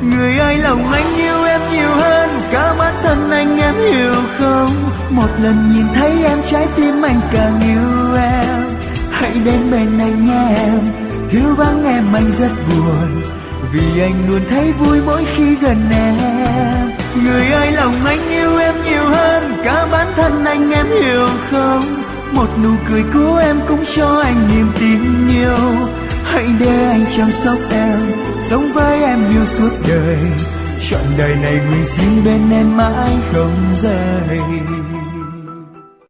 Người ơi, lòng anh yêu em nhiều hơn cả bản thân anh, em hiểu không? Một lần nhìn thấy em, trái tim anh càng yêu em. Hãy đến bên anh nhé em, thiếu vắng em anh rất buồn, vì anh luôn thấy vui mỗi khi gần em. Người ơi, lòng anh yêu em nhiều hơn cả bản thân anh, em hiểu không? Một nụ cười của em cũng cho anh niềm tin nhiều. Hãy để anh chăm sóc em, sống với em yêu suốt đời, trọn đời này nguyện xin bên em mãi không rời.